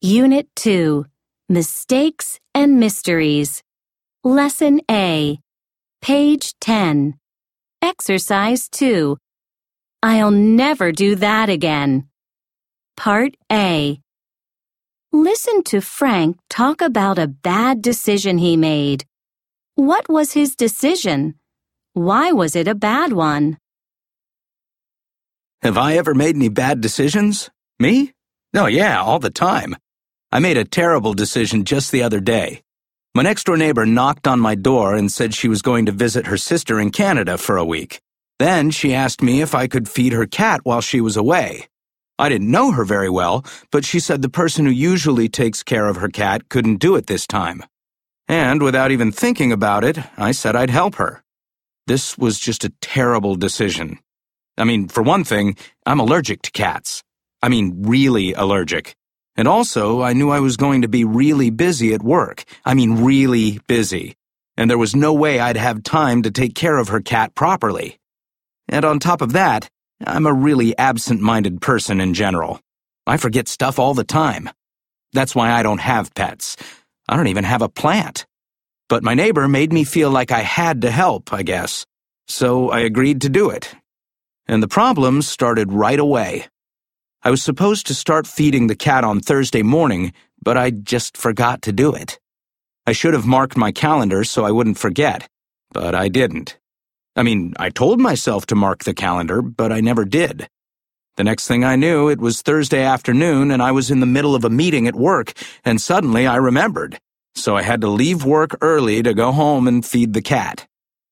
Unit 2, Mistakes and Mysteries. Lesson A, page 10. Exercise 2. I'll never do that again. Part A. Listen to Frank talk about a bad decision he made. What was his decision? Why was it a bad one? Have I ever made any bad decisions? Me? Oh yeah, all the time. I made a terrible decision just the other day. My next-door neighbor knocked on my door and said she was going to visit her sister in Canada for a week. Then she asked me if I could feed her cat while she was away. I didn't know her very well, but she said the person who usually takes care of her cat couldn't do it this time. And without even thinking about it, I said I'd help her. This was just a terrible decision. I mean, for one thing, I'm allergic to cats. I mean, really allergic. And also, I knew I was going to be really busy at work. I mean, really busy. And there was no way I'd have time to take care of her cat properly. And on top of that, I'm a really absent-minded person in general. I forget stuff all the time. That's why I don't have pets. I don't even have a plant. But my neighbor made me feel like I had to help, I guess. So I agreed to do it. And the problems started right away. I was supposed to start feeding the cat on Thursday morning, but I just forgot to do it. I should have marked my calendar so I wouldn't forget, but I didn't. I mean, I told myself to mark the calendar, but I never did. The next thing I knew, it was Thursday afternoon and I was in the middle of a meeting at work, and suddenly I remembered. So I had to leave work early to go home and feed the cat.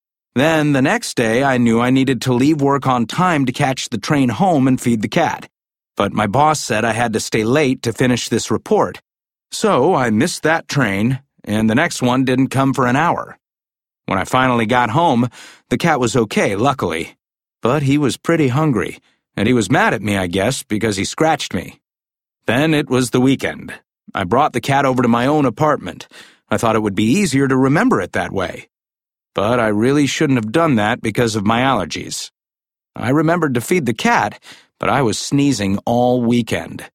Then the next day, I knew I needed to leave work on time to catch the train home and feed the cat. But my boss said I had to stay late to finish this report. So I missed that train, and the next one didn't come for an hour. When I finally got home, the cat was okay, luckily. But he was pretty hungry, and he was mad at me, I guess, because he scratched me. Then it was the weekend. I brought the cat over to my own apartment. I thought it would be easier to remember it that way. But I really shouldn't have done that because of my allergies. I remembered to feed the cat, but I was sneezing all weekend.